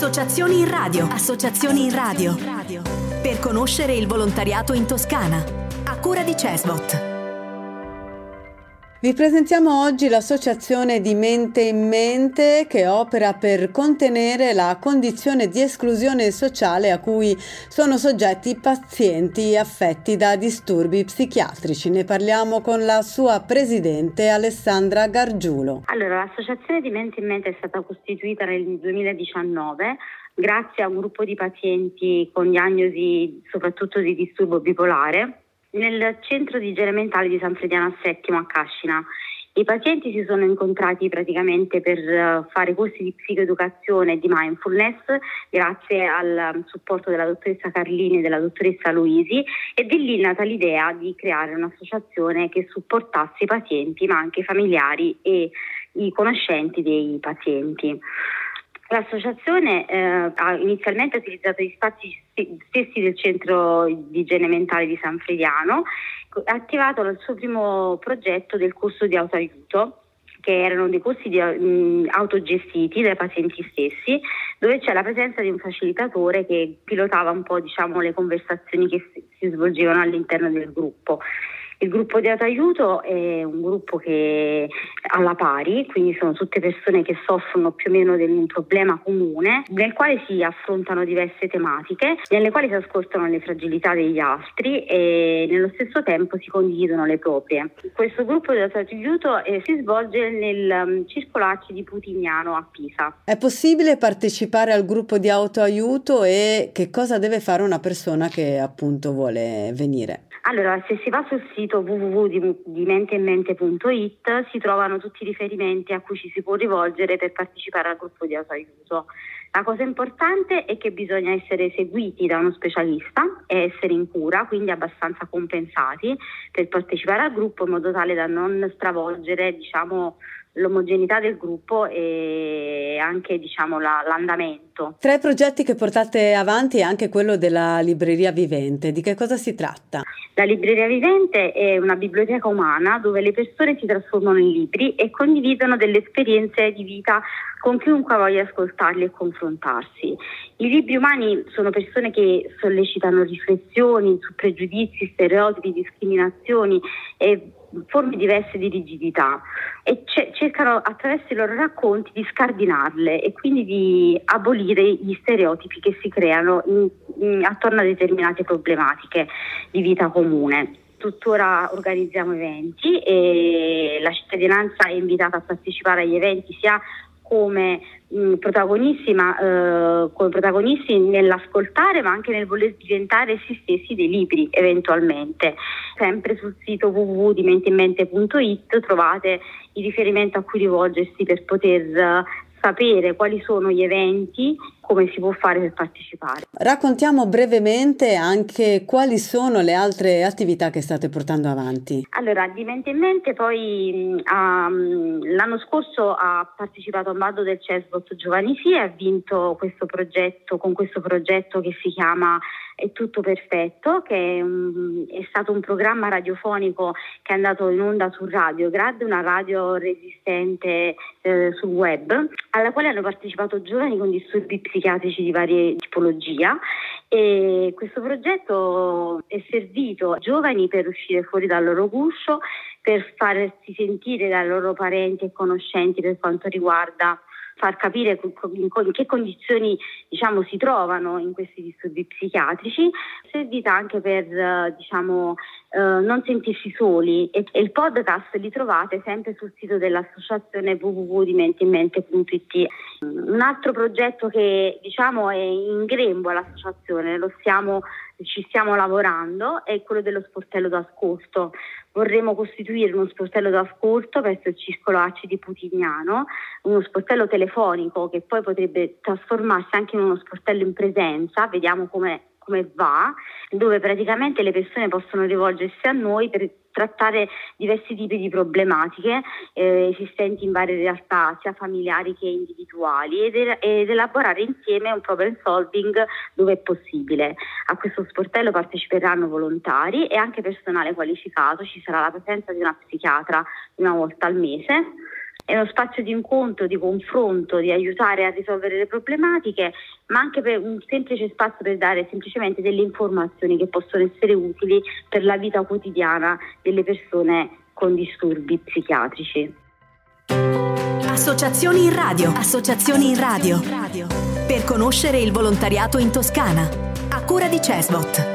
Associazioni in radio. Associazioni in radio. Per conoscere il volontariato in Toscana. A cura di Cesbot. Vi presentiamo oggi l'associazione di Mente in Mente, che opera per contenere la condizione di esclusione sociale a cui sono soggetti i pazienti affetti da disturbi psichiatrici. Ne parliamo con la sua presidente Alessandra Gargiulo. Allora, l'associazione di Mente in Mente è stata costituita nel 2019 grazie a un gruppo di pazienti con diagnosi soprattutto di disturbo bipolare nel centro di igiene mentale di San Frediano a Settimo a Cascina. I pazienti si sono incontrati praticamente per fare corsi di psicoeducazione e di mindfulness grazie al supporto della dottoressa Carlini e della dottoressa Luisi, e di lì è nata l'idea di creare un'associazione che supportasse i pazienti ma anche i familiari e i conoscenti dei pazienti. L'associazione ha inizialmente utilizzato gli spazi stessi del centro di igiene mentale di San Frediano, ha attivato il suo primo progetto del corso di autoaiuto, che erano dei corsi autogestiti dai pazienti stessi, dove c'è la presenza di un facilitatore che pilotava un po', le conversazioni che si svolgevano all'interno del gruppo. Il gruppo di autoaiuto è un gruppo che alla pari, quindi sono tutte persone che soffrono più o meno di un problema comune, nel quale si affrontano diverse tematiche, nelle quali si ascoltano le fragilità degli altri e nello stesso tempo si condividono le proprie. Questo gruppo di autoaiuto si svolge nel circolo ACI di Putignano a Pisa. È possibile partecipare al gruppo di autoaiuto e che cosa deve fare una persona che appunto vuole venire? Allora, se si va sul sito www.dimenteinmente.it si trovano tutti i riferimenti a cui ci si può rivolgere per partecipare al gruppo di autoaiuto. La cosa importante è che bisogna essere seguiti da uno specialista e essere in cura, quindi abbastanza compensati per partecipare al gruppo in modo tale da non stravolgere, l'omogeneità del gruppo e anche l'andamento. Tra i progetti che portate avanti è anche quello della libreria vivente. Di che cosa si tratta? La libreria vivente è una biblioteca umana dove le persone si trasformano in libri e condividono delle esperienze di vita con chiunque voglia ascoltarli e confrontarsi. I libri umani sono persone che sollecitano riflessioni su pregiudizi, stereotipi, discriminazioni e forme diverse di rigidità e cercano attraverso i loro racconti di scardinarle e quindi di abolire gli stereotipi che si creano attorno a determinate problematiche di vita comune. Tuttora organizziamo eventi e la cittadinanza è invitata a partecipare agli eventi sia come protagonisti nell'ascoltare ma anche nel voler diventare essi stessi dei libri eventualmente. Sempre sul sito www.dimenteinmente.it trovate il riferimento a cui rivolgersi per poter sapere quali sono gli eventi, come si può fare per partecipare. Raccontiamo brevemente anche quali sono le altre attività che state portando avanti. Allora, di Mente in Mente poi l'anno scorso ha partecipato al bando del Cesbot Giovani Sì e ha vinto questo progetto che si chiama È tutto perfetto, che è stato un programma radiofonico che è andato in onda su Radio Grad, una radio resistente sul web, alla quale hanno partecipato giovani con disturbi psichiatrici di varie tipologia, e questo progetto è servito a giovani per uscire fuori dal loro guscio, per farsi sentire dai loro parenti e conoscenti per quanto riguarda far capire in che condizioni si trovano in questi disturbi psichiatrici, servita anche per non sentirsi soli, e il podcast li trovate sempre sul sito dell'associazione www.dimenteinmente.it. Un altro progetto che è in grembo all'associazione, ci stiamo lavorando, è quello dello sportello d'ascolto. Vorremmo costituire uno sportello d'ascolto presso il circolo ACI di Putignano, uno sportello telefonico che poi potrebbe trasformarsi anche in uno sportello in presenza, vediamo come va, dove praticamente le persone possono rivolgersi a noi per trattare diversi tipi di problematiche esistenti in varie realtà, sia familiari che individuali, ed elaborare insieme un problem solving dove è possibile. A questo sportello parteciperanno volontari e anche personale qualificato, ci sarà la presenza di una psichiatra una volta al mese. è uno spazio di incontro, di confronto, di aiutare a risolvere le problematiche, ma anche per un semplice spazio per dare semplicemente delle informazioni che possono essere utili per la vita quotidiana delle persone con disturbi psichiatrici. Associazioni in radio. Associazioni in radio. Per conoscere il volontariato in Toscana. A cura di CESVOT.